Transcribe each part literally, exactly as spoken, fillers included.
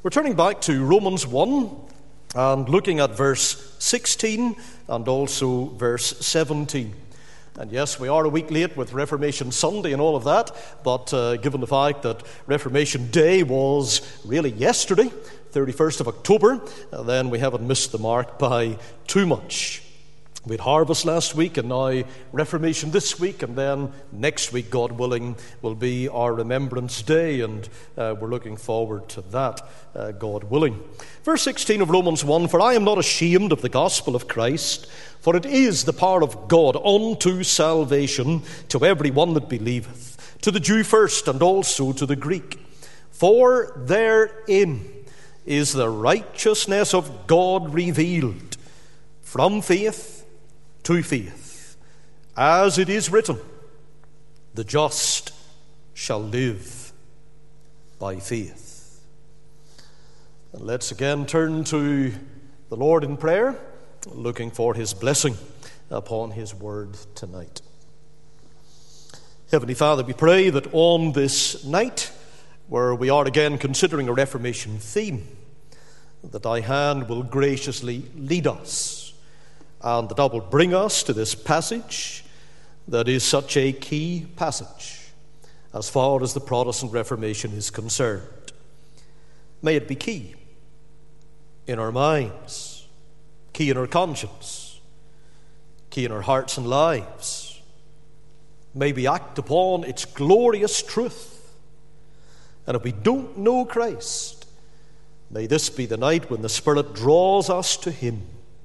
We're turning back to Romans one and looking at verse sixteen and also verse seventeen. And yes, we are a week late with Reformation Sunday and all of that, but uh, given the fact that Reformation Day was really yesterday, thirty-first of October, uh, then we haven't missed the mark by too much. We had harvest last week and now Reformation this week, and then next week, God willing, will be our Remembrance Day, and uh, we're looking forward to that, uh, God willing. Verse sixteen of Romans one, "For I am not ashamed of the gospel of Christ, for it is the power of God unto salvation to every one that believeth, to the Jew first, and also to the Greek. For therein is the righteousness of God revealed, from faith to faith, as it is written, the just shall live by faith." And let's again turn to the Lord in prayer, looking for his blessing upon his word tonight. Heavenly Father, we pray that on this night, where we are again considering a Reformation theme, that thy hand will graciously lead us, and that thou wilt bring us to this passage that is such a key passage as far as the Protestant Reformation is concerned. May it be key in our minds, key in our conscience, key in our hearts and lives. May we act upon its glorious truth. And if we don't know Christ, may this be the night when the Spirit draws us to him.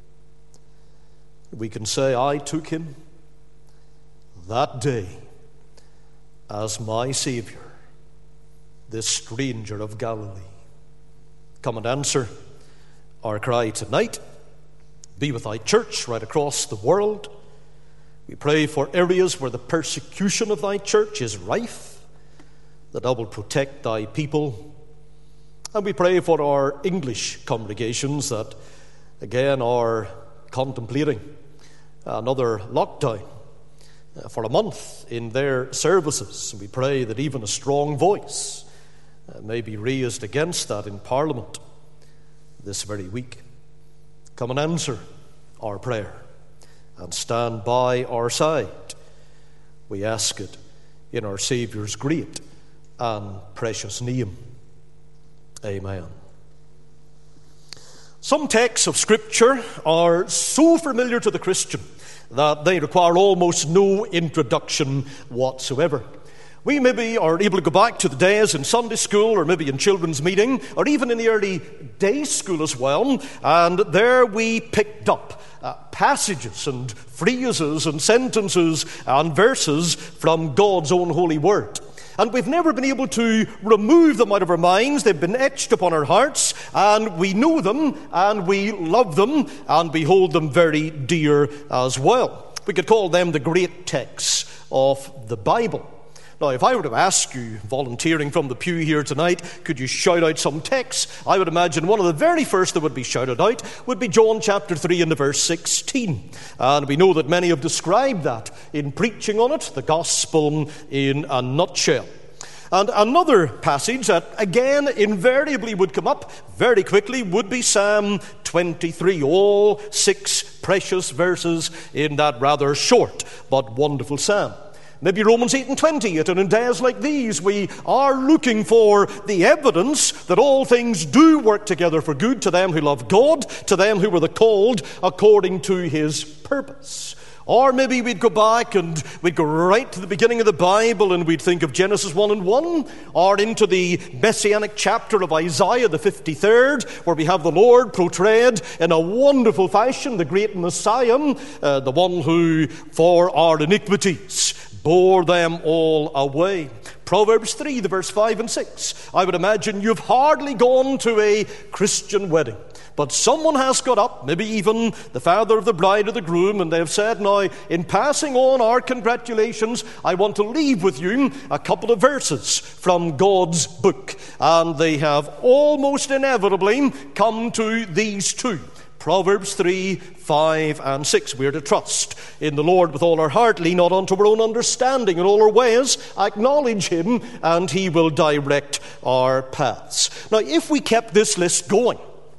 We can say, "I took him that day as my Savior, this stranger of Galilee." Come and answer our cry tonight. Be with thy church right across the world. We pray for areas where the persecution of thy church is rife, that thou wilt protect thy people. And we pray for our English congregations that again are contemplating another lockdown for a month in their services. We pray that even a strong voice may be raised against that in Parliament this very week. Come and answer our prayer and stand by our side. We ask it in our Saviour's great and precious name. Amen. Some texts of Scripture are so familiar to the Christian that they require almost no introduction whatsoever. We maybe are able to go back to the days in Sunday school, or maybe in children's meeting, or even in the early day school as well, and there we picked up uh, passages and phrases and sentences and verses from God's own holy word. And we've never been able to remove them out of our minds. They've been etched upon our hearts, and we know them, and we love them, and we hold them very dear as well. We could call them the great texts of the Bible. Now, if I were to ask you, volunteering from the pew here tonight, could you shout out some texts? I would imagine one of the very first that would be shouted out would be John chapter three and the verse sixteen. And we know that many have described that in preaching on it, the gospel in a nutshell. And another passage that, again, invariably would come up very quickly would be Psalm twenty-three. All six precious verses in that rather short but wonderful psalm. Maybe Romans eight and twenty-eight, and in days like these we are looking for the evidence that all things do work together for good to them who love God, to them who were the called according to his purpose. Or maybe we'd go back and we'd go right to the beginning of the Bible and we'd think of Genesis one and one, or into the messianic chapter of Isaiah, the fifty-third, where we have the Lord portrayed in a wonderful fashion, the great Messiah, uh, the one who for our iniquities bore them all away. Proverbs three, the verse five and six. I would imagine you've hardly gone to a Christian wedding, but someone has got up, maybe even the father of the bride or the groom, and they have said, "Now, in passing on our congratulations, I want to leave with you a couple of verses from God's book." And they have almost inevitably come to these two. Proverbs three, five, and six. We are to trust in the Lord with all our heart, lean not unto our own understanding. In all our ways, acknowledge him, and he will direct our paths. Now, if we kept this list going,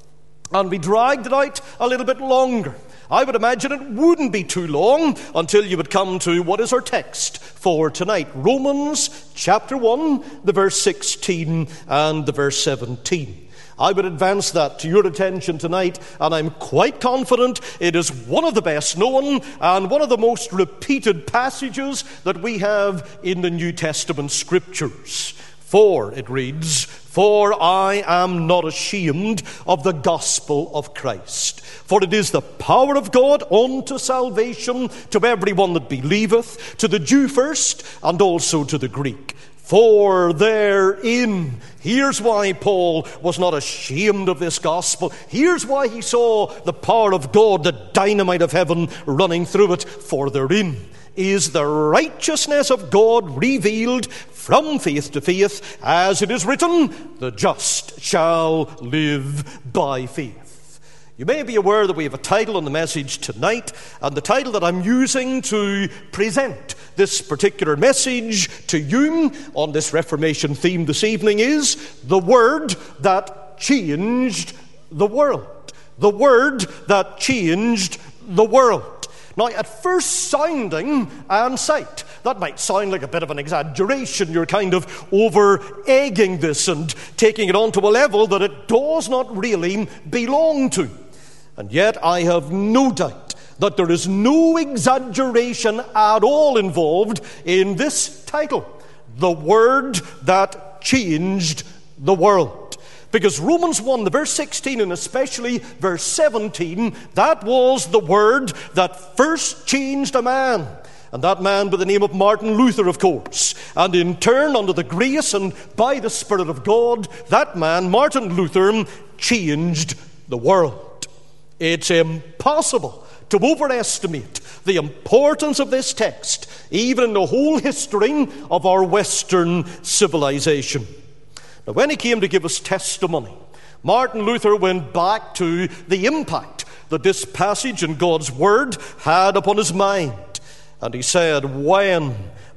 and we dragged it out a little bit longer, I would imagine it wouldn't be too long until you would come to what is our text for tonight. Romans chapter one, the verse sixteen and the verse seventeen. I would advance that to your attention tonight, and I'm quite confident it is one of the best known and one of the most repeated passages that we have in the New Testament Scriptures. For, it reads, "For I am not ashamed of the gospel of Christ. For it is the power of God unto salvation to everyone that believeth, to the Jew first, and also to the Greek. For therein," here's why Paul was not ashamed of this gospel. Here's why he saw the power of God, the dynamite of heaven running through it. "For therein is the righteousness of God revealed from faith to faith, as it is written, the just shall live by faith." You may be aware that we have a title on the message tonight, and the title that I'm using to present this particular message to you on this Reformation theme this evening is "The Word That Changed the World." The Word That Changed the World. Now, at first sounding and sight, that might sound like a bit of an exaggeration. You're kind of over-egging this and taking it on to a level that it does not really belong to. And yet, I have no doubt that there is no exaggeration at all involved in this title, "The Word That Changed the World." Because Romans one, the verse sixteen, and especially verse seventeen, that was the word that first changed a man. And that man by the name of Martin Luther, of course. And in turn, under the grace and by the Spirit of God, that man, Martin Luther, changed the world. It's impossible to overestimate the importance of this text, even in the whole history of our Western civilization. Now, when he came to give us testimony, Martin Luther went back to the impact that this passage in God's Word had upon his mind. And he said, "When,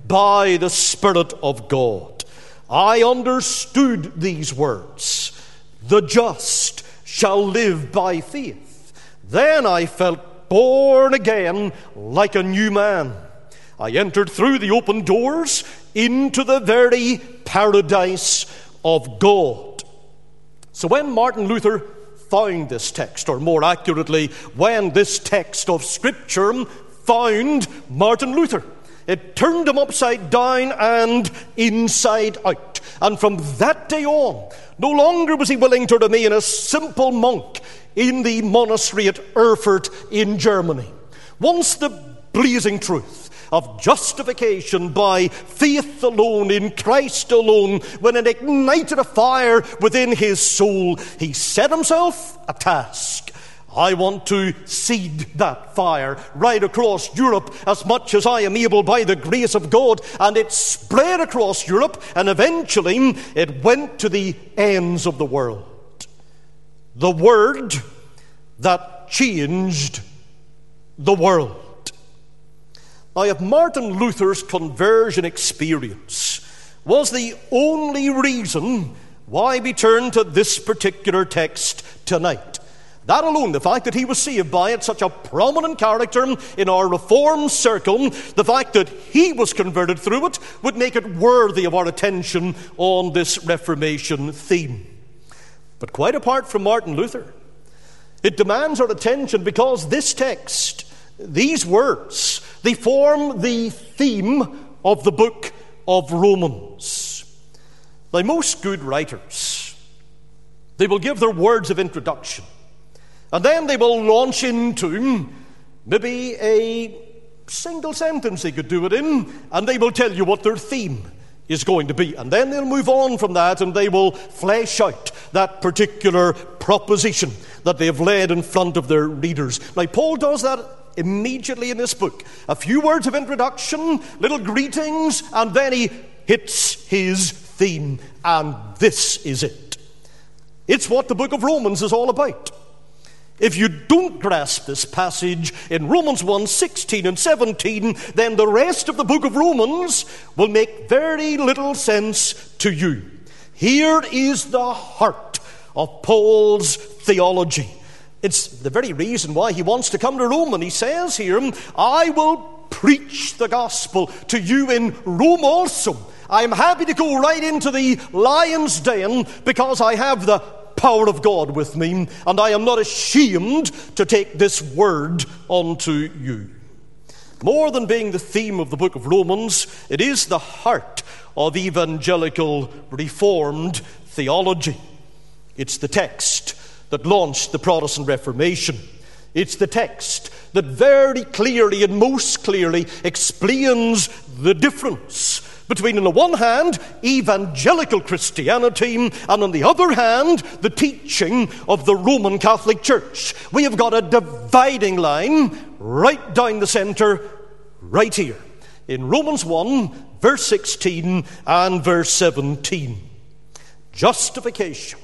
by the Spirit of God, I understood these words, the just shall live by faith, then I felt born again like a new man. I entered through the open doors into the very paradise of God." So when Martin Luther found this text, or more accurately, when this text of Scripture found Martin Luther, it turned him upside down and inside out. And from that day on, no longer was he willing to remain a simple monk in the monastery at Erfurt in Germany. Once the blazing truth of justification by faith alone, in Christ alone, when it ignited a fire within his soul, he set himself a task. I want to seed that fire right across Europe as much as I am able by the grace of God. And it spread across Europe, and eventually it went to the ends of the world. The Word that changed the world. Now, if Martin Luther's conversion experience was the only reason why we turn to this particular text tonight, that alone, the fact that he was saved by it, such a prominent character in our Reformed circle, the fact that he was converted through it, would make it worthy of our attention on this Reformation theme. But quite apart from Martin Luther, it demands our attention because this text, these words, they form the theme of the book of Romans. Now, most good writers, they will give their words of introduction, and then they will launch into maybe a single sentence they could do it in, and they will tell you what their theme is going to be. And then they'll move on from that, and they will flesh out that particular proposition that they've laid in front of their readers. Now, Paul does that immediately in this book. A few words of introduction, little greetings, and then he hits his theme. And this is it. It's what the book of Romans is all about. If you don't grasp this passage in Romans one, sixteen and seventeen, then the rest of the book of Romans will make very little sense to you. Here is the heart of Paul's theology. It's the very reason why he wants to come to Rome. And he says here, I will preach the gospel to you in Rome also. I'm happy to go right into the lion's den because I have the power of God with me, and I am not ashamed to take this word unto you. More than being the theme of the book of Romans, it is the heart of evangelical Reformed theology. It's the text that launched the Protestant Reformation. It's the text that very clearly and most clearly explains the difference between, on the one hand, evangelical Christianity, and on the other hand, the teaching of the Roman Catholic Church. We have got a dividing line right down the center, right here, in Romans one, verse sixteen and verse seventeen. Justification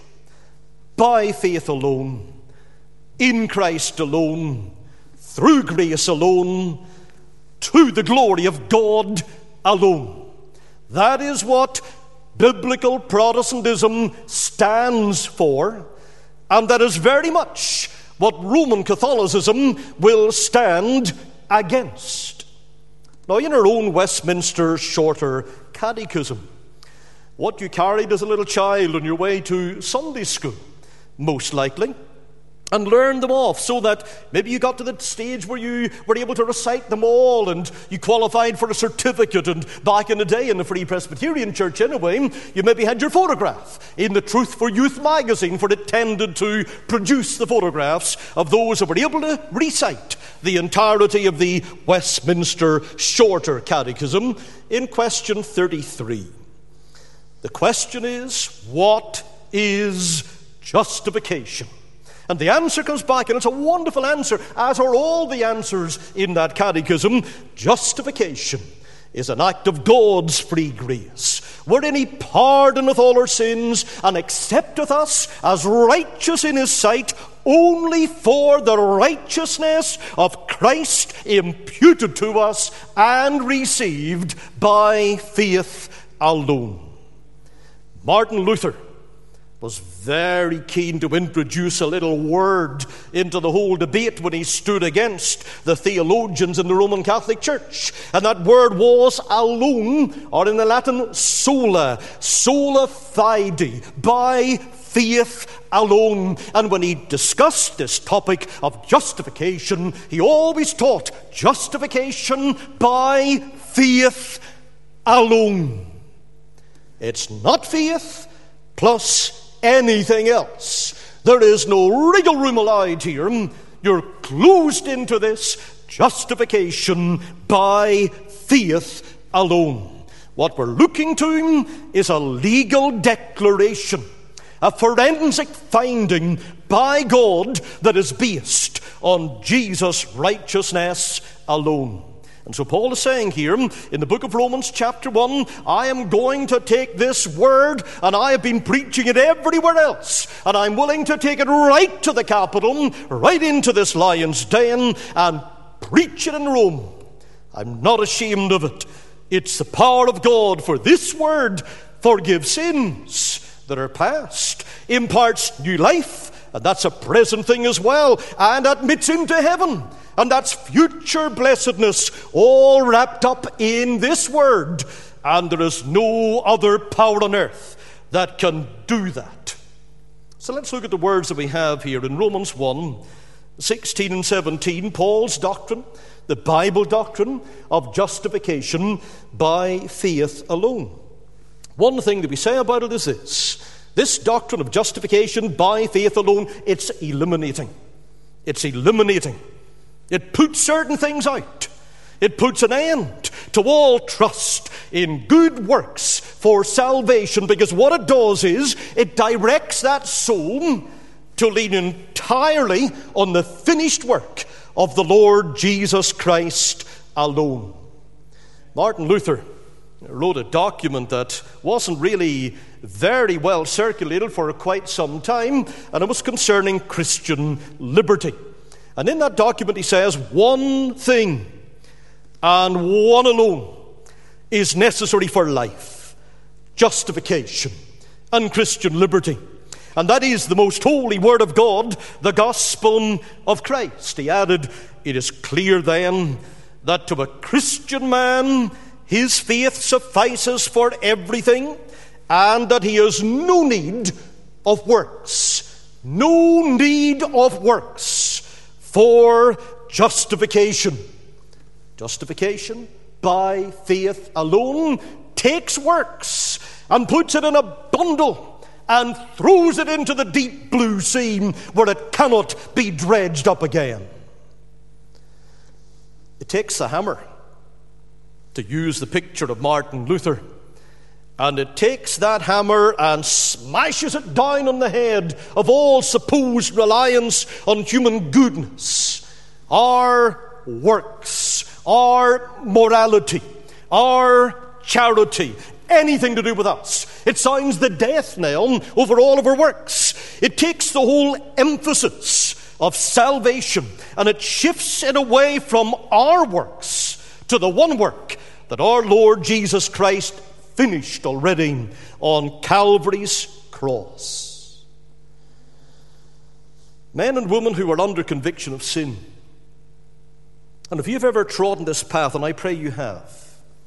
by faith alone, in Christ alone, through grace alone, to the glory of God alone. That is what biblical Protestantism stands for, and that is very much what Roman Catholicism will stand against. Now, in our own Westminster Shorter Catechism, what you carried as a little child on your way to Sunday school, most likely, and learned them off so that maybe you got to the stage where you were able to recite them all and you qualified for a certificate. And back in the day in the Free Presbyterian Church anyway, you maybe had your photograph in the Truth for Youth magazine, for it tended to produce the photographs of those who were able to recite the entirety of the Westminster Shorter Catechism. In question thirty-three, the question is, what is justification? And the answer comes back, and it's a wonderful answer, as are all the answers in that catechism. Justification is an act of God's free grace, wherein he pardoneth all our sins and accepteth us as righteous in his sight only for the righteousness of Christ imputed to us and received by faith alone. Martin Luther was very keen to introduce a little word into the whole debate when he stood against the theologians in the Roman Catholic Church. And that word was alone, or in the Latin sola, sola fide, by faith alone. And when he discussed this topic of justification, he always taught justification by faith alone. It's not faith plus anything else. There is no wriggle room allowed here. You're closed into this justification by faith alone. What we're looking to is a legal declaration, a forensic finding by God that is based on Jesus' righteousness alone. And so Paul is saying here in the book of Romans chapter one, I am going to take this word, and I have been preaching it everywhere else, and I'm willing to take it right to the capital, right into this lion's den, and preach it in Rome. I'm not ashamed of it. It's the power of God, for this word forgives sins that are past, imparts new life, and that's a present thing as well, and admits into heaven. And that's future blessedness, all wrapped up in this word. And there is no other power on earth that can do that. So let's look at the words that we have here in Romans one, sixteen and seventeen. Paul's doctrine, the Bible doctrine of justification by faith alone. One thing that we say about it is this: this doctrine of justification by faith alone, it's eliminating. It's eliminating. It puts certain things out. It puts an end to all trust in good works for salvation, because what it does is it directs that soul to lean entirely on the finished work of the Lord Jesus Christ alone. Martin Luther wrote a document that wasn't really very well circulated for quite some time, and it was concerning Christian liberty. And in that document he says, one thing and one alone is necessary for life: justification and Christian liberty. And that is the most holy word of God, the gospel of Christ. He added, it is clear then that to a Christian man his faith suffices for everything, and that he has no need of works. No need of works for justification. Justification by faith alone takes works and puts it in a bundle and throws it into the deep blue sea where it cannot be dredged up again. It takes a hammer, to use the picture of Martin Luther, and it takes that hammer and smashes it down on the head of all supposed reliance on human goodness. Our works, our morality, our charity, anything to do with us. It sounds the death knell over all of our works. It takes the whole emphasis of salvation and it shifts it away from our works to the one work that our Lord Jesus Christ finished already on Calvary's cross. Men and women who are under conviction of sin, and if you've ever trodden this path, and I pray you have,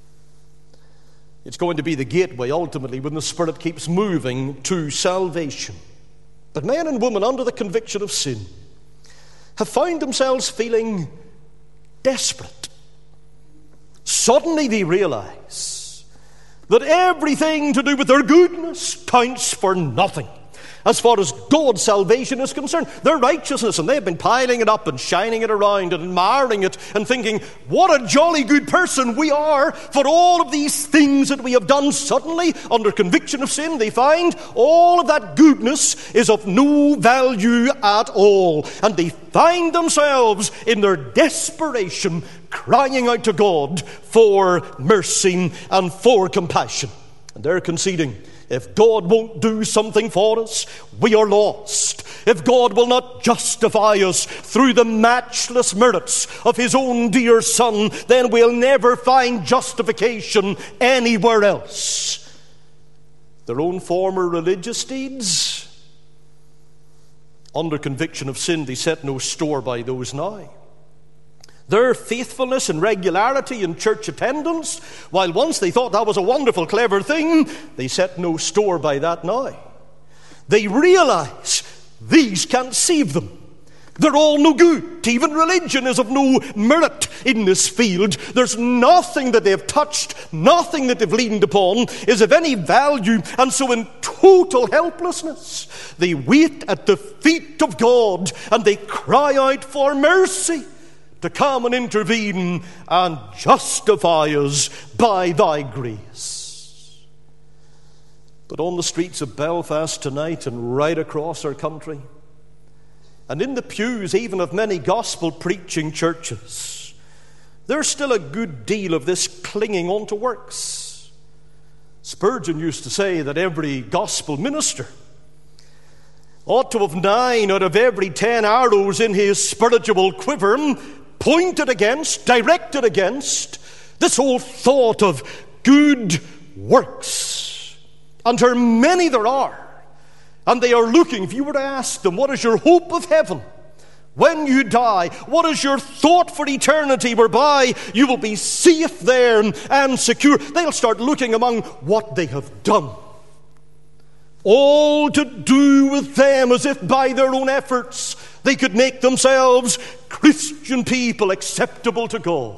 it's going to be the gateway ultimately when the Spirit keeps moving to salvation. But men and women under the conviction of sin have found themselves feeling desperate. Suddenly they realize that everything to do with their goodness counts for nothing as far as God's salvation is concerned. Their righteousness, and they've been piling it up and shining it around and admiring it and thinking, what a jolly good person we are for all of these things that we have done. Suddenly, under conviction of sin, they find all of that goodness is of no value at all. And they find themselves in their desperation crying out to God for mercy and for compassion. And they're conceding, if God won't do something for us, we are lost. If God will not justify us through the matchless merits of His own dear Son, then we'll never find justification anywhere else. Their own former religious deeds, under conviction of sin, they set no store by those now. Their faithfulness and regularity in church attendance, while once they thought that was a wonderful, clever thing, they set no store by that now. They realize these can't save them. They're all no good. Even religion is of no merit in this field. There's nothing that they've touched, nothing that they've leaned upon is of any value. And so in total helplessness, they wait at the feet of God and they cry out for mercy to come and intervene and justify us by thy grace. But on the streets of Belfast tonight and right across our country, and in the pews even of many gospel-preaching churches, there's still a good deal of this clinging on to works. Spurgeon used to say that every gospel minister ought to have nine out of every ten arrows in his spiritual quiver pointed against, directed against this whole thought of good works. And how many there are. And they are looking, if you were to ask them, what is your hope of heaven when you die? What is your thought for eternity whereby you will be safe there and secure? They'll start looking among what they have done. All to do with them as if by their own efforts they could make themselves Christian people acceptable to God.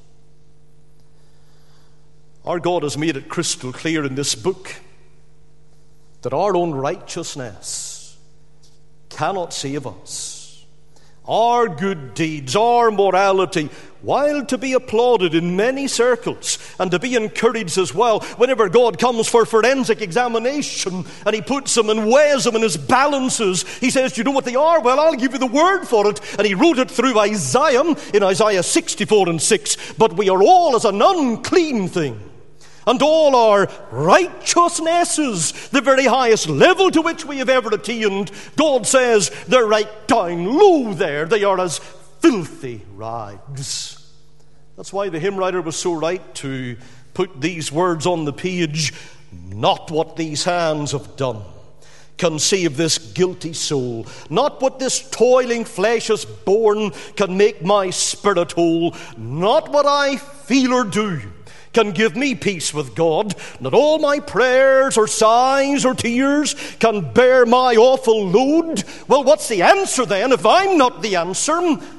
Our God has made it crystal clear in this book that our own righteousness cannot save us. Our good deeds, our morality, while to be applauded in many circles and to be encouraged as well, whenever God comes for forensic examination and He puts them and weighs them in His balances, He says, do you know what they are? Well, I'll give you the word for it. And He wrote it through Isaiah in Isaiah sixty-four and six. But we are all as an unclean thing, and all our righteousnesses, the very highest level to which we have ever attained, God says they're right down low there. They are as filthy rags. That's why the hymn writer was so right to put these words on the page. Not what these hands have done can save this guilty soul. Not what this toiling flesh has borne can make my spirit whole. Not what I feel or do can give me peace with God. Not all my prayers or sighs or tears can bear my awful load. Well, what's the answer then if I'm not the answer?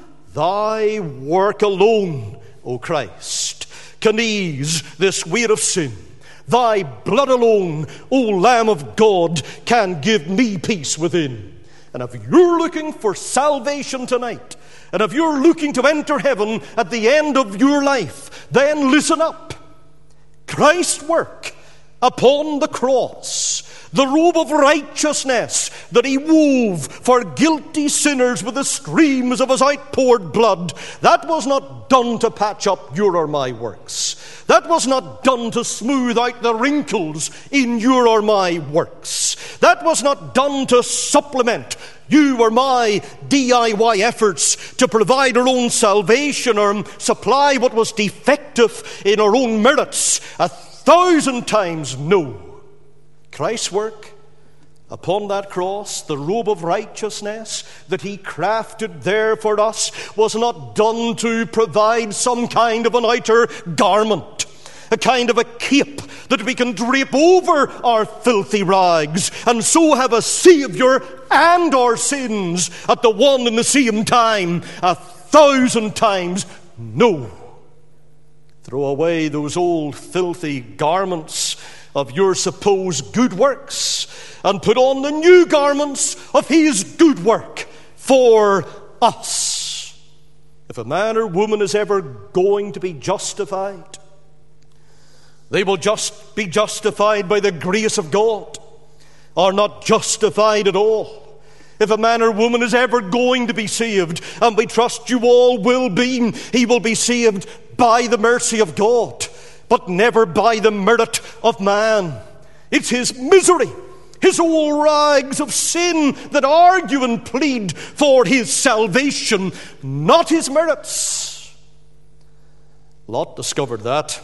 Thy work alone, O Christ, can ease this weight of sin. Thy blood alone, O Lamb of God, can give me peace within. And if you're looking for salvation tonight, and if you're looking to enter heaven at the end of your life, then listen up. Christ's work upon the cross, the robe of righteousness that he wove for guilty sinners with the streams of his outpoured blood, that was not done to patch up your or my works. That was not done to smooth out the wrinkles in your or my works. That was not done to supplement you or my D I Y efforts to provide our own salvation or supply what was defective in our own merits. A thousand times no. Christ's work upon that cross, the robe of righteousness that he crafted there for us, was not done to provide some kind of an outer garment, a kind of a cape that we can drape over our filthy rags and so have a Savior and our sins at the one and the same time. A thousand times no. Throw away those old filthy garments of your supposed good works and put on the new garments of his good work for us. If a man or woman is ever going to be justified, they will just be justified by the grace of God, or not justified at all. If a man or woman is ever going to be saved, and we trust you all will be, he will be saved by the mercy of God, but never by the merit of man. It's his misery, his old rags of sin that argue and plead for his salvation, not his merits. Lot discovered that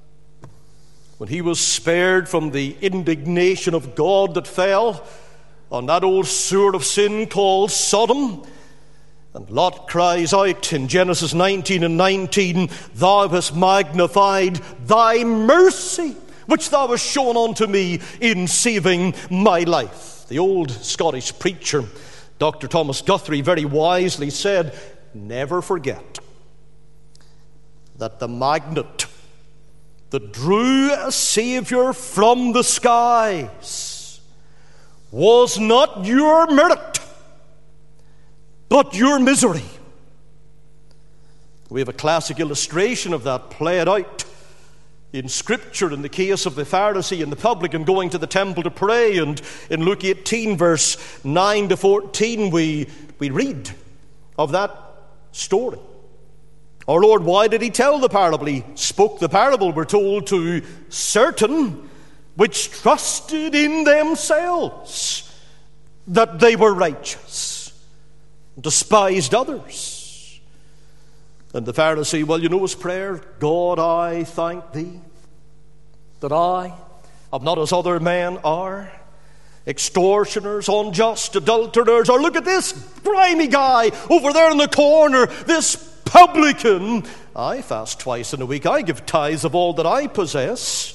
when he was spared from the indignation of God that fell on that old sewer of sin called Sodom. And Lot cries out in Genesis nineteen and nineteen, Thou hast magnified thy mercy, which thou hast shown unto me in saving my life. The old Scottish preacher, Doctor Thomas Guthrie, very wisely said, never forget that the magnet that drew a Savior from the skies was not your merit, but your misery. We have a classic illustration of that played out in Scripture in the case of the Pharisee and the publican going to the temple to pray. And in Luke eighteen, verse nine to fourteen, we, we read of that story. Our Lord, why did he tell the parable? He spoke the parable, we're told, to certain which trusted in themselves that they were righteous, despised others. And the Pharisee, well, you know his prayer, God, I thank thee that I am not as other men are, extortioners, unjust, adulterers, or look at this grimy guy over there in the corner, this publican. I fast twice in a week. I give tithes of all that I possess.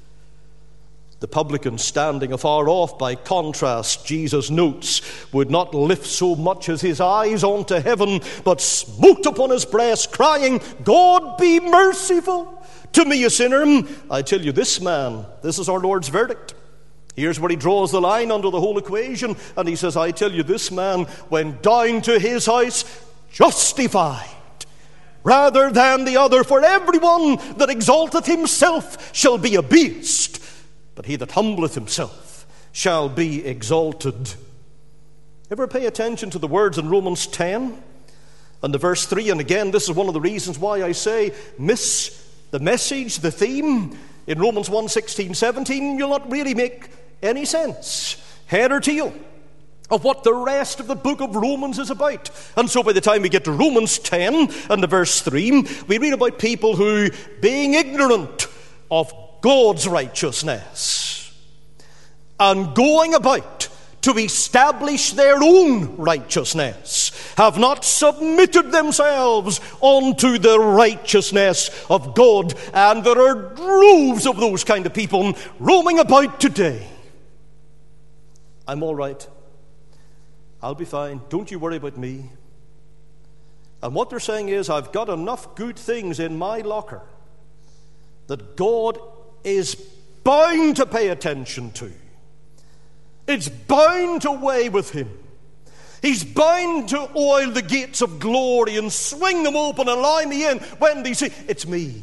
The publican, standing afar off, by contrast, Jesus notes, would not lift so much as his eyes onto heaven, but smote upon his breast, crying, God be merciful to me, a sinner. I tell you, this man, this is our Lord's verdict. Here's where he draws the line under the whole equation, and he says, I tell you, this man went down to his house justified rather than the other. For everyone that exalteth himself shall be abased, but he that humbleth himself shall be exalted. Ever pay attention to the words in Romans ten and the verse three? And again, this is one of the reasons why I say miss the message, the theme. in Romans one, sixteen, seventeen, you'll not really make any sense, head or tail, of what the rest of the book of Romans is about. And so by the time we get to Romans ten and the verse three, we read about people who, being ignorant of God's righteousness and going about to establish their own righteousness, have not submitted themselves unto the righteousness of God. And there are droves of those kind of people roaming about today. I'm all right. I'll be fine. Don't you worry about me. And what they're saying is, I've got enough good things in my locker that God is bound to pay attention to. It's bound to weigh with him. He's bound to oil the gates of glory and swing them open and allow me in when they say, it's me.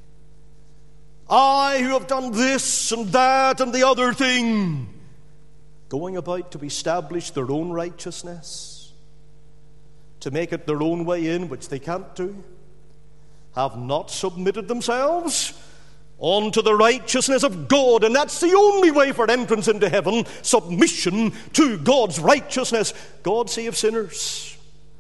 I who have done this and that and the other thing. Going about to establish their own righteousness, to make it their own way in, which they can't do, have not submitted themselves unto the righteousness of God. And that's the only way for entrance into heaven, submission to God's righteousness. God saves sinners,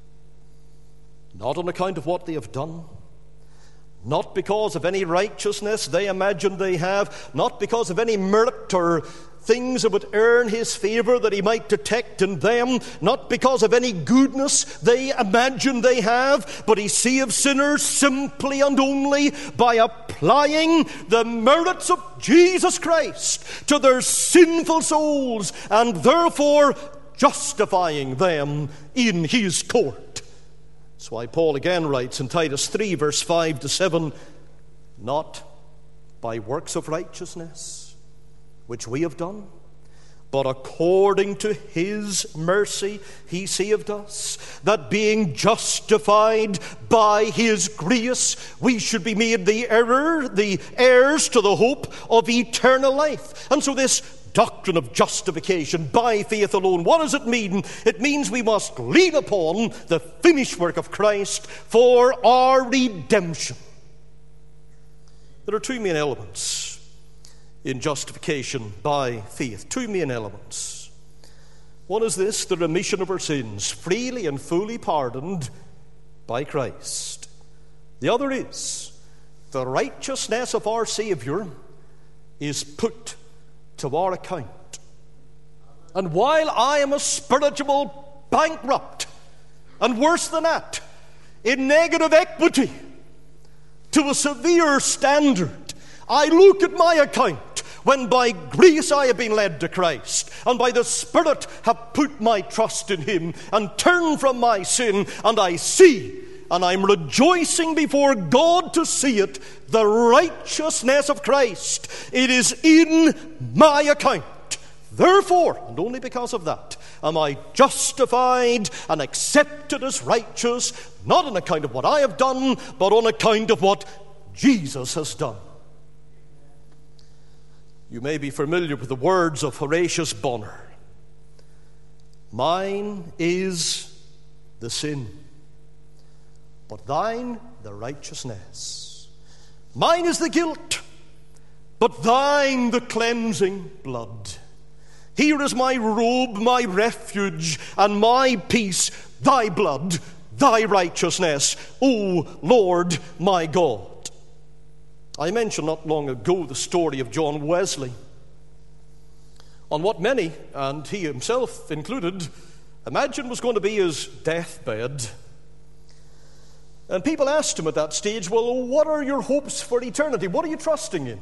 not on account of what they have done, not because of any righteousness they imagine they have, not because of any merit or things that would earn his favor that he might detect in them, not because of any goodness they imagine they have, but he saves sinners simply and only by applying the merits of Jesus Christ to their sinful souls and therefore justifying them in his court. That's why Paul again writes in Titus three, verse five to seven, not by works of righteousness which we have done, but according to his mercy he saved us, that being justified by his grace, we should be made the heir, the heirs to the hope of eternal life. And so this doctrine of justification by faith alone, what does it mean? It means we must lean upon the finished work of Christ for our redemption. There are two main elements in justification by faith. Two main elements. One is this, the remission of our sins, freely and fully pardoned by Christ. The other is the righteousness of our Savior is put to our account. And while I am a spiritual bankrupt, and worse than that, in negative equity to a severe standard, I look at my account when by grace I have been led to Christ, and by the Spirit have put my trust in him, and turned from my sin, and I see, and I'm rejoicing before God to see it, the righteousness of Christ. It is in my account. Therefore, and only because of that, am I justified and accepted as righteous, not on account of what I have done, but on account of what Jesus has done. You may be familiar with the words of Horatius Bonar. Mine is the sin, but thine the righteousness. Mine is the guilt, but thine the cleansing blood. Here is my robe, my refuge, and my peace, thy blood, thy righteousness, O Lord my God. I mentioned not long ago the story of John Wesley, on what many, and he himself included, imagined was going to be his deathbed. And people asked him at that stage, well, what are your hopes for eternity? What are you trusting in?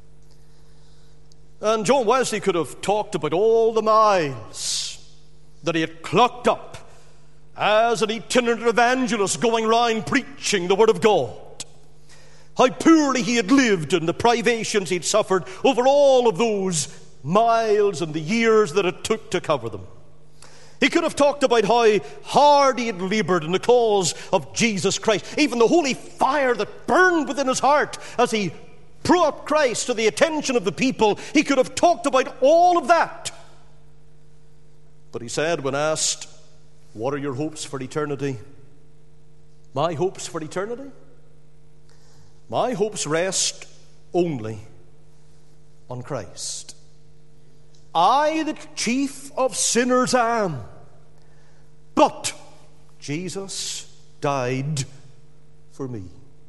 And John Wesley could have talked about all the miles that he had clocked up as an itinerant evangelist going around preaching the Word of God. How poorly he had lived and the privations he'd suffered over all of those miles and the years that it took to cover them. He could have talked about how hard he had labored in the cause of Jesus Christ, even the holy fire that burned within his heart as he brought Christ to the attention of the people. He could have talked about all of that. But he said, when asked, what are your hopes for eternity? My hopes for eternity? My hopes rest only on Christ. I, the chief of sinners, am, but Jesus died for me.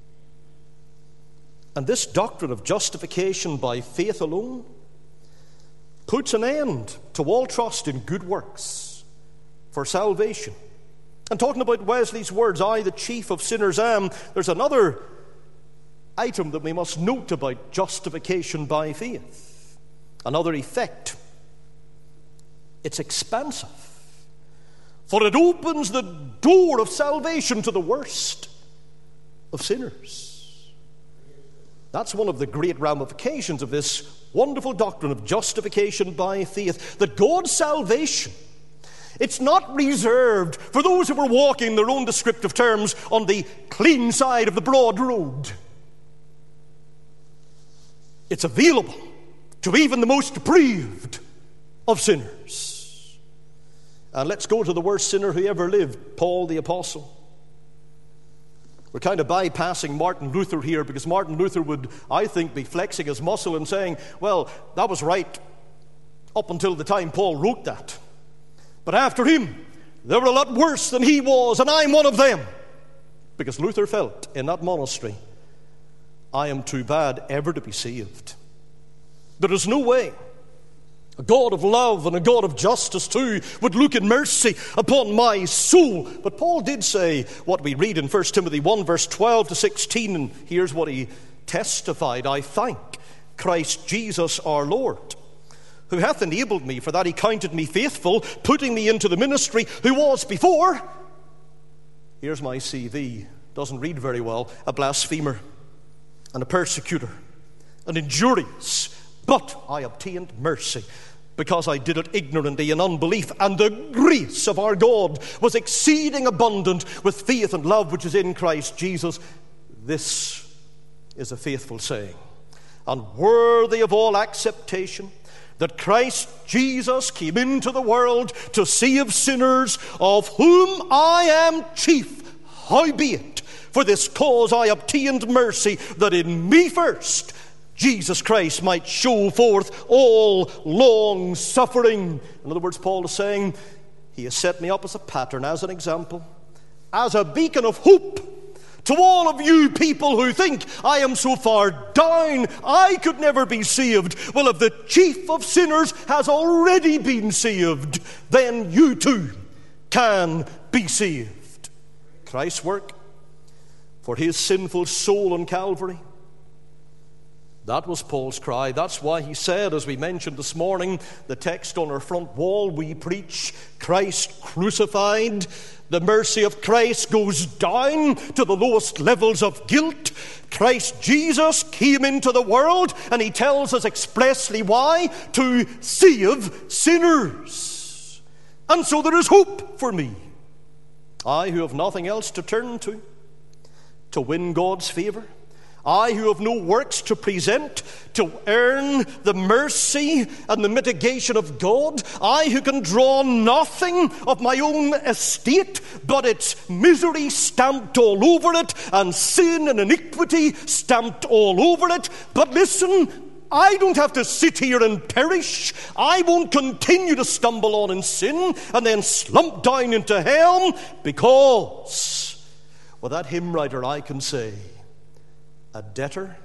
And this doctrine of justification by faith alone puts an end to all trust in good works for salvation. And talking about Wesley's words, I, the chief of sinners, am, there's another item that we must note about justification by faith. Another effect. It's expansive. For it opens the door of salvation to the worst of sinners. That's one of the great ramifications of this wonderful doctrine of justification by faith, that God's salvation, it's not reserved for those who are walking, in their own descriptive terms, on the clean side of the broad road. It's available to even the most depraved of sinners. And let's go to the worst sinner who ever lived, Paul the Apostle. We're kind of bypassing Martin Luther here, because Martin Luther would, I think, be flexing his muscle and saying, well, that was right up until the time Paul wrote that. But after him, they were a lot worse than he was, and I'm one of them. Because Luther felt in that monastery, I am too bad ever to be saved. There is no way a God of love and a God of justice too would look in mercy upon my soul. But Paul did say what we read in First Timothy one, verse twelve to sixteen, and here's what he testified. I thank Christ Jesus our Lord, who hath enabled me, for that he counted me faithful, putting me into the ministry, who was before, here's my C V, doesn't read very well, a blasphemer and a persecutor and injurious. But I obtained mercy, because I did it ignorantly in unbelief, and the grace of our God was exceeding abundant with faith and love which is in Christ Jesus. This is a faithful saying, and worthy of all acceptation, that Christ Jesus came into the world to save sinners, of whom I am chief. Howbeit, for this cause I obtained mercy, that in me first Jesus Christ might show forth all long suffering. In other words, Paul is saying, he has set me up as a pattern, as an example, as a beacon of hope to all of you people who think I am so far down, I could never be saved. Well, if the chief of sinners has already been saved, then you too can be saved. Christ's work for his sinful soul on Calvary, that was Paul's cry. That's why he said, as we mentioned this morning, the text on our front wall, we preach Christ crucified. The mercy of Christ goes down to the lowest levels of guilt. Christ Jesus came into the world, and he tells us expressly why: to save sinners. And so there is hope for me, I who have nothing else to turn to, to win God's favor. I who have no works to present to earn the mercy and the mitigation of God. I who can draw nothing of my own estate, but it's misery stamped all over it, and sin and iniquity stamped all over it. But listen, I don't have to sit here and perish. I won't continue to stumble on in sin and then slump down into hell, because with that hymn writer I can say, a debtor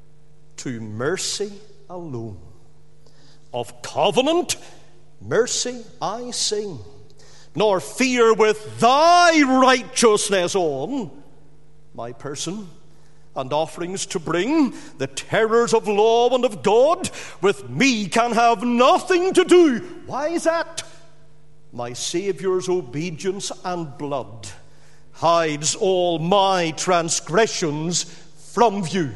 to mercy alone. Of covenant mercy I sing, nor fear with thy righteousness on my person and offerings to bring. The terrors of law and of God with me can have nothing to do. Why is that? My Saviour's obedience and blood hides all my transgressions from view.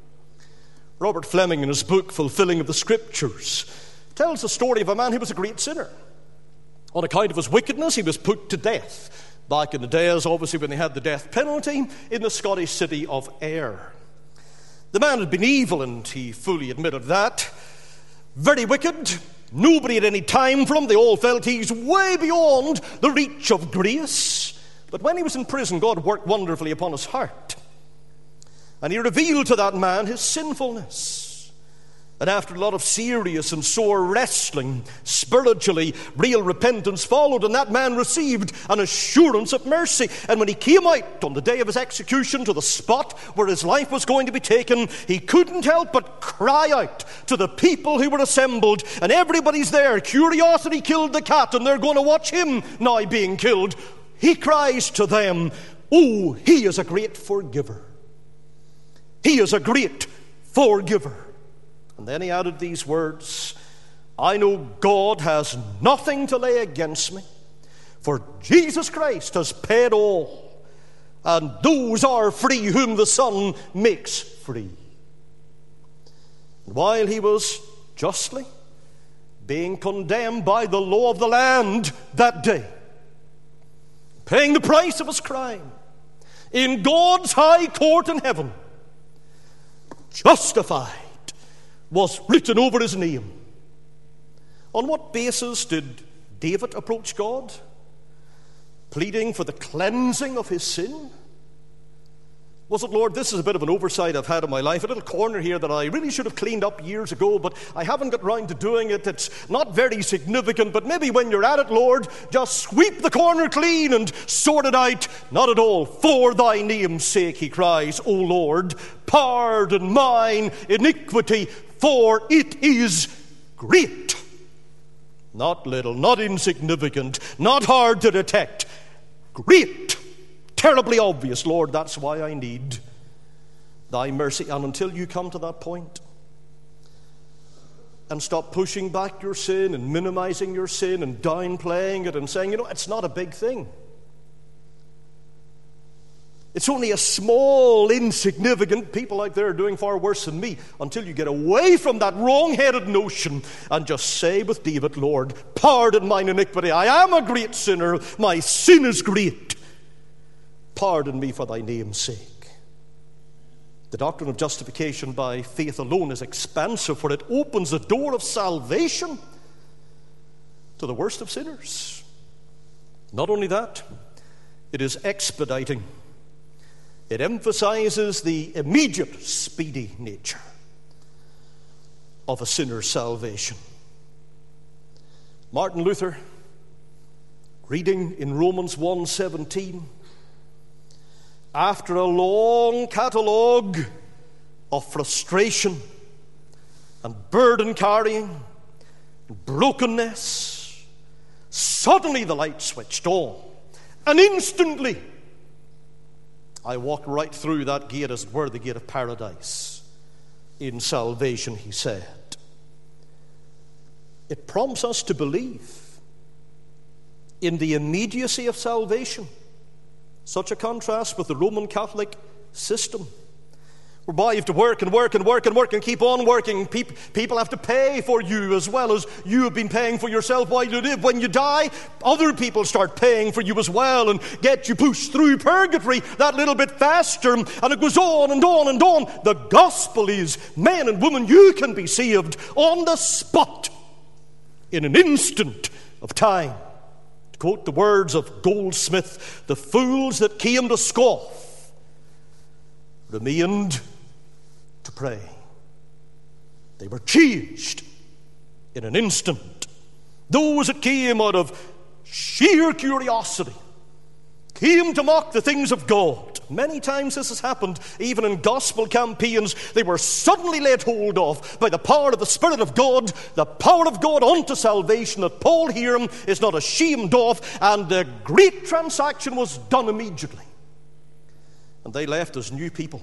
Robert Fleming, in his book Fulfilling of the Scriptures, tells the story of a man who was a great sinner. On account of his wickedness, he was put to death. Back in the days, obviously, when they had the death penalty, in the Scottish city of Ayr. The man had been evil, and he fully admitted that. Very wicked. Nobody had any time for him. They all felt he's way beyond the reach of grace. But when he was in prison, God worked wonderfully upon his heart. And he revealed to that man his sinfulness. And after a lot of serious and sore wrestling, spiritually, real repentance followed, and that man received an assurance of mercy. And when he came out on the day of his execution to the spot where his life was going to be taken, he couldn't help but cry out to the people who were assembled. And everybody's there. Curiosity killed the cat, and they're going to watch him now being killed. He cries to them, "Oh, he is a great forgiver. He is a great forgiver." And then he added these words, "I know God has nothing to lay against me, for Jesus Christ has paid all, and those are free whom the Son makes free." And while he was justly being condemned by the law of the land that day, paying the price of his crime, in God's high court in heaven, justified was written over his name. On what basis did David approach God? Pleading for the cleansing of his sin? Was it, "Lord, this is a bit of an oversight I've had in my life, a little corner here that I really should have cleaned up years ago, but I haven't got round to doing it. It's not very significant, but maybe when you're at it, Lord, just sweep the corner clean and sort it out." Not at all. "For thy name's sake," he cries, "O Lord, pardon mine iniquity, for it is great." Not little, not insignificant, not hard to detect. Great. Terribly obvious. "Lord, that's why I need thy mercy." And until you come to that point and stop pushing back your sin and minimizing your sin and downplaying it and saying, you know, it's not a big thing. It's only a small, insignificant, people out there are doing far worse than me. Until you get away from that wrong-headed notion and just say with David, "Lord, pardon mine iniquity. I am a great sinner. My sin is great. Pardon me for thy name's sake." The doctrine of justification by faith alone is expansive, for it opens the door of salvation to the worst of sinners. Not only that, it is expediting. It emphasizes the immediate, speedy nature of a sinner's salvation. Martin Luther, reading in Romans one seventeen, after a long catalogue of frustration and burden carrying and brokenness, suddenly the light switched on, and instantly I walked right through that gate as it were the gate of paradise in salvation, he said. It prompts us to believe in the immediacy of salvation. Such a contrast with the Roman Catholic system, whereby you have to work and work and work and work and keep on working. People have to pay for you as well as you have been paying for yourself while you live. When you die, other people start paying for you as well and get you pushed through purgatory that little bit faster. And it goes on and on and on. The gospel is, men and women, you can be saved on the spot in an instant of time. To quote the words of Goldsmith, "The fools that came to scoff remained to pray." They were changed in an instant. Those that came out of sheer curiosity came to mock the things of God. Many times this has happened, even in gospel campaigns. They were suddenly laid hold of by the power of the Spirit of God, the power of God unto salvation that Paul here is not ashamed of, and the great transaction was done immediately. And they left as new people.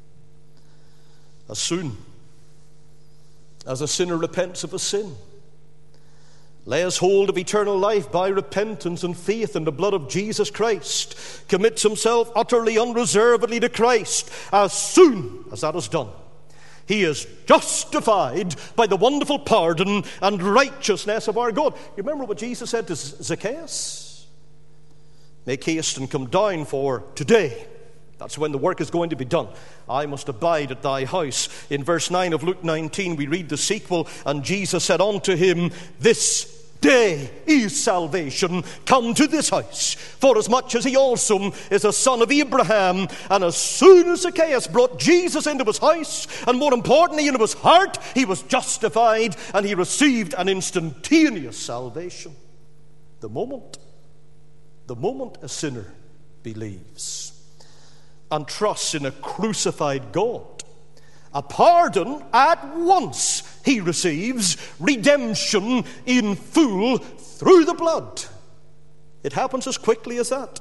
As soon as a sinner repents of his sin, lays hold of eternal life by repentance and faith in the blood of Jesus Christ, commits himself utterly, unreservedly to Christ, as soon as that is done, he is justified by the wonderful pardon and righteousness of our God. You remember what Jesus said to Zacchaeus? "Make haste and come down, for today," that's when the work is going to be done, "I must abide at thy house." In verse nine of Luke nineteen, we read the sequel, "And Jesus said unto him, This today is salvation come to this house, forasmuch as he also is a son of Abraham. And as soon as Zacchaeus brought Jesus into his house, and more importantly into his heart, he was justified and he received an instantaneous salvation. The moment, the moment a sinner believes and trusts in a crucified God, a pardon at once he receives, redemption in full through the blood. It happens as quickly as that.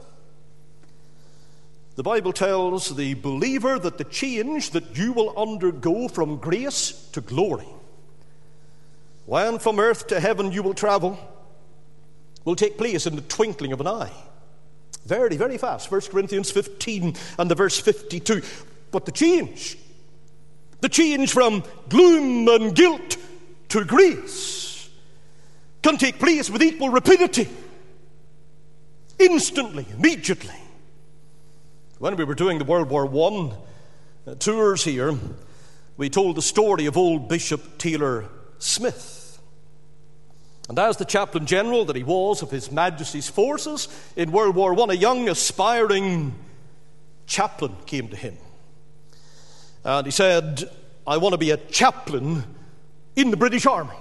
The Bible tells the believer that the change that you will undergo from grace to glory, when from earth to heaven you will travel, will take place in the twinkling of an eye. Very, very fast. First Corinthians fifteen and the verse fifty-two. But the change, the change from gloom and guilt to grace can take place with equal rapidity, instantly, immediately. When we were doing the World War One uh, tours here, we told the story of old Bishop Taylor Smith. And as the chaplain general that he was of His Majesty's forces in World War One, a young aspiring chaplain came to him. And he said, I want to be a chaplain in the British Army.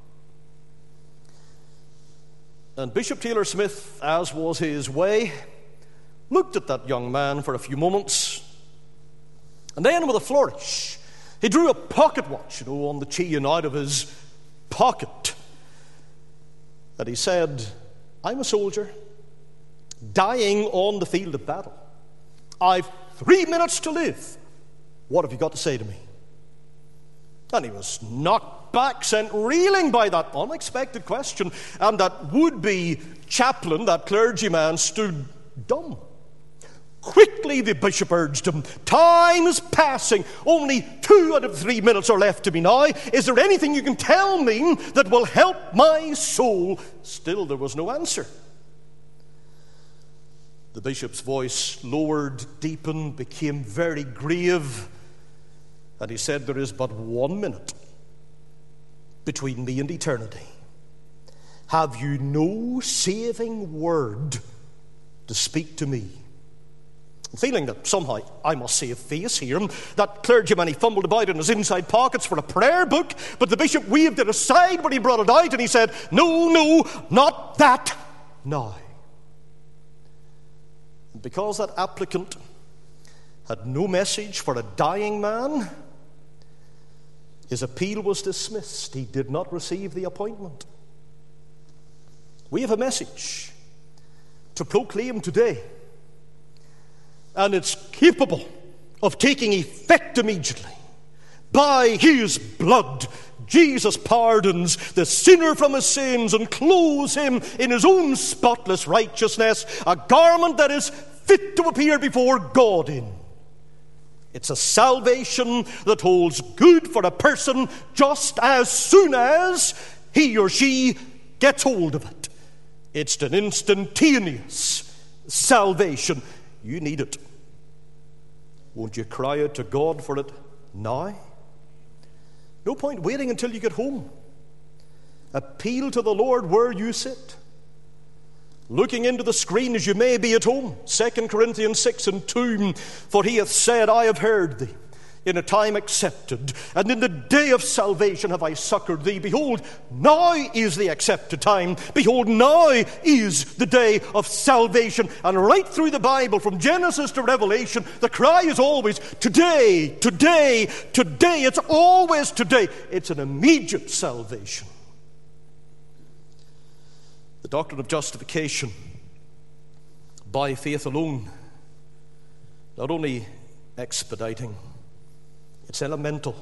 And Bishop Taylor Smith, as was his way, looked at that young man for a few moments, and then with a flourish, he drew a pocket watch, you know, on the chain out of his pocket. And he said, I'm a soldier, dying on the field of battle. I've three minutes to live. What have you got to say to me? And he was knocked back, sent reeling by that unexpected question, and that would-be chaplain, that clergyman, stood dumb. Quickly the bishop urged him, time is passing, only two out of three minutes are left to me now. Is there anything you can tell me that will help my soul? Still there was no answer. The bishop's voice lowered, deepened, became very grave, and he said, there is but one minute between me and eternity. Have you no saving word to speak to me? Feeling that somehow I must save face here, that clergyman, he fumbled about in his inside pockets for a prayer book, but the bishop waved it aside when he brought it out, and he said, no, no, not that now. And because that applicant had no message for a dying man, his appeal was dismissed. He did not receive the appointment. We have a message to proclaim today, and it's capable of taking effect immediately. By His blood, Jesus pardons the sinner from his sins and clothes him in His own spotless righteousness, a garment that is fit to appear before God in. It's a salvation that holds good for a person just as soon as he or she gets hold of it. It's an instantaneous salvation. You need it. Won't you cry out to God for it now? No point waiting until you get home. Appeal to the Lord where you sit. Looking into the screen as you may be at home. Second Corinthians six and two. For He hath said, I have heard thee in a time accepted, and in the day of salvation have I succored thee. Behold, now is the accepted time. Behold, now is the day of salvation. And right through the Bible, from Genesis to Revelation, the cry is always, today, today, today. It's always today. It's an immediate salvation. The doctrine of justification by faith alone, not only expediting, it's elemental,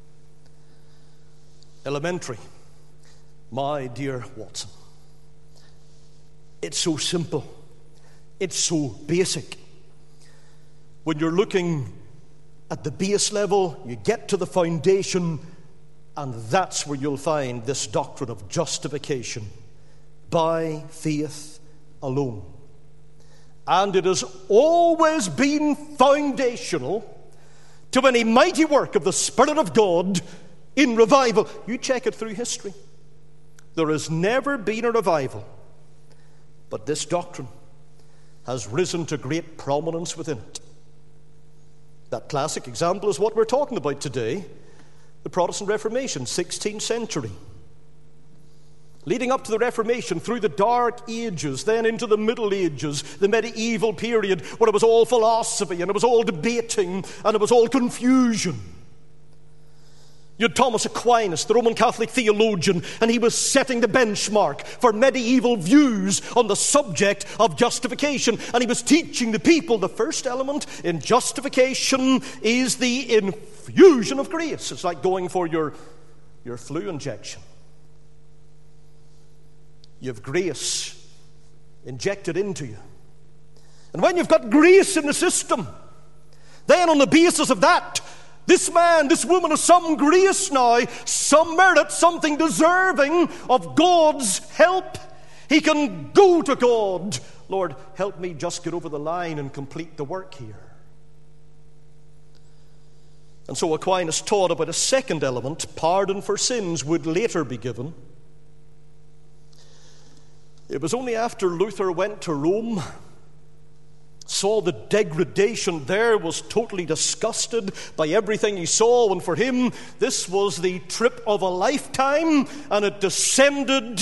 elementary. My dear Watson, it's so simple, it's so basic. When you're looking at the base level, you get to the foundation, and that's where you'll find this doctrine of justification by faith alone. And it has always been foundational to any mighty work of the Spirit of God in revival. You check it through history. there has never been a revival, but this doctrine has risen to great prominence within it. That classic example is what we're talking about today, the Protestant Reformation, sixteenth century. Leading up to the Reformation, through the Dark Ages, then into the Middle Ages, the medieval period, where it was all philosophy, and it was all debating, and it was all confusion. You had Thomas Aquinas, the Roman Catholic theologian, and he was setting the benchmark for medieval views on the subject of justification. And he was teaching the people the first element in justification is the infusion of grace. It's like going for your, your flu injection. You have grace injected into you. And when you've got grace in the system, then on the basis of that, this man, this woman has some grace now, some merit, something deserving of God's help. He can go to God. Lord, help me just get over the line and complete the work here. And so Aquinas taught about a second element. Pardon for sins would later be given. It was only after Luther went to Rome, saw the degradation there, was totally disgusted by everything he saw, and for him this was the trip of a lifetime, and it descended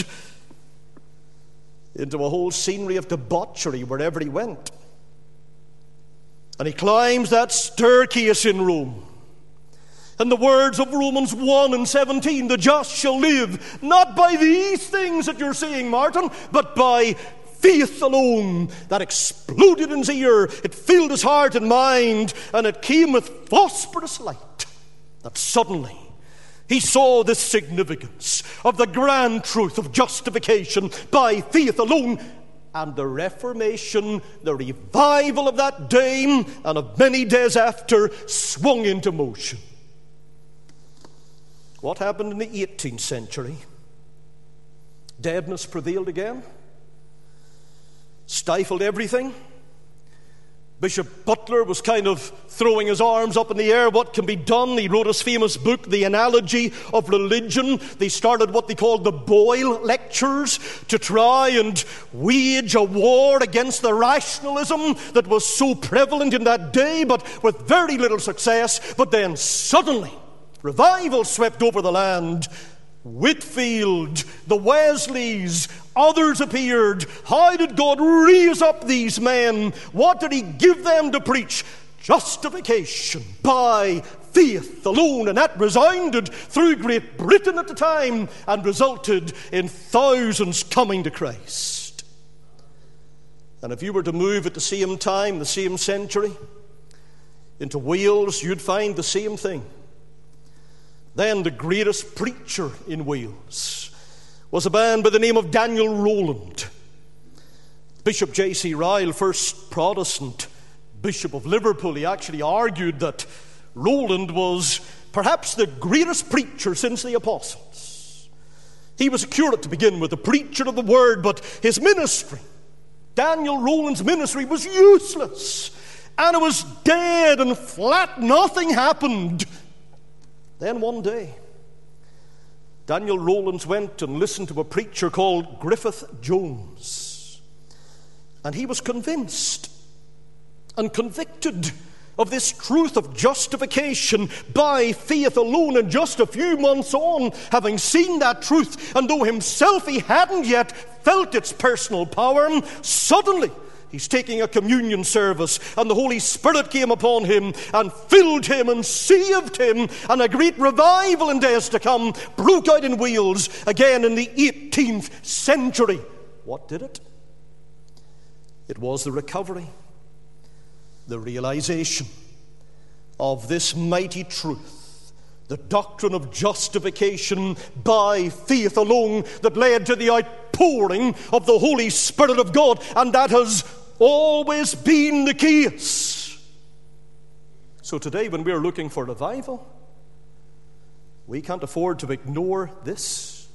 into a whole scenery of debauchery wherever he went. And he climbs that staircase in Rome. And the words of Romans one and seventeen, the just shall live, not by these things that you're seeing, Martin, but by faith alone. That exploded in his ear, it filled his heart and mind, and it came with phosphorus light. That suddenly he saw the significance of the grand truth of justification by faith alone. And the Reformation, the revival of that day and of many days after, swung into motion. What happened in the eighteenth century? Deadness prevailed again, stifled everything. Bishop Butler was kind of throwing his arms up in the air. What can be done? He wrote his famous book, The Analogy of Religion. They started what they called the Boyle Lectures to try and wage a war against the rationalism that was so prevalent in that day, but with very little success. But then suddenly, revival swept over the land. Whitfield, the Wesleys, others appeared. How did God raise up these men? What did he give them to preach? Justification by faith alone. And that resounded through Great Britain at the time and resulted in thousands coming to Christ. And if you were to move at the same time, the same century, into Wales, you'd find the same thing. Then the greatest preacher in Wales was a man by the name of Daniel Rowland. Bishop J C Ryle, first Protestant Bishop of Liverpool, he actually argued that Rowland was perhaps the greatest preacher since the apostles. He was a curate to begin with, a preacher of the word, but his ministry, Daniel Rowland's ministry, was useless. And it was dead and flat. Nothing happened. Then one day, Daniel Rowlands went and listened to a preacher called Griffith Jones. And he was convinced and convicted of this truth of justification by faith alone. And just a few months on, having seen that truth, and though himself he hadn't yet felt its personal power, suddenly he's taking a communion service, and the Holy Spirit came upon him and filled him and saved him, and a great revival in days to come broke out in Wales again in the eighteenth century. What did it? It was the recovery, the realization of this mighty truth, the doctrine of justification by faith alone, that led to the outpouring of the Holy Spirit of God, and that has always been the case. So today, when we're looking for revival, we can't afford to ignore this.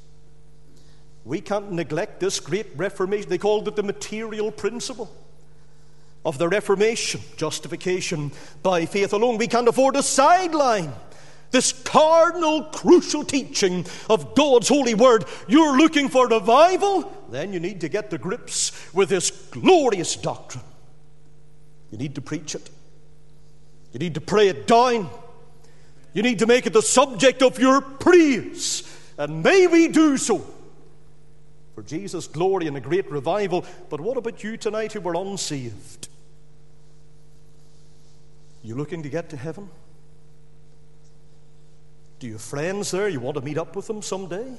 We can't neglect this great Reformation. They called it the material principle of the Reformation, justification by faith alone. We can't afford to sideline this cardinal, crucial teaching of God's holy word, you're looking for revival, then you need to get to grips with this glorious doctrine. You need to preach it. You need to pray it down. You need to make it the subject of your prayers. And may we do so for Jesus' glory and a great revival. But what about you tonight who are unsaved? You looking to get to heaven? Do you have friends there? You want to meet up with them someday?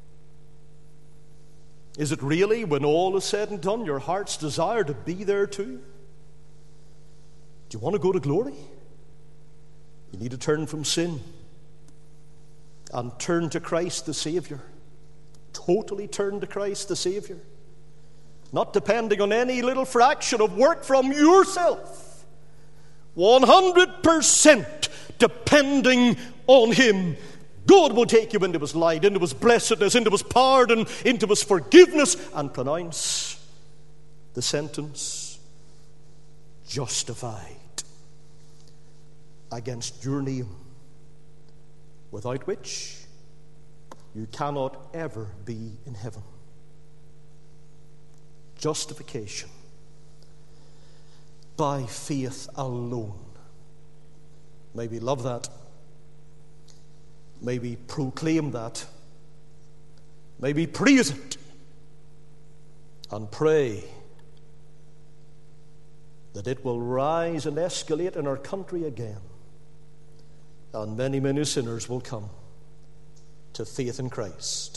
Is it really, when all is said and done, your heart's desire to be there too? Do you want to go to glory? You need to turn from sin and turn to Christ the Savior. Totally turn to Christ the Savior. Not depending on any little fraction of work from yourself. one hundred percent depending on Him. God will take you into His light, into His blessedness, into His pardon, into His forgiveness, and pronounce the sentence, justified against your name, without which you cannot ever be in heaven. Justification by faith alone. May we love that. May we proclaim that. May we praise it and pray that it will rise and escalate in our country again, and many, many sinners will come to faith in Christ.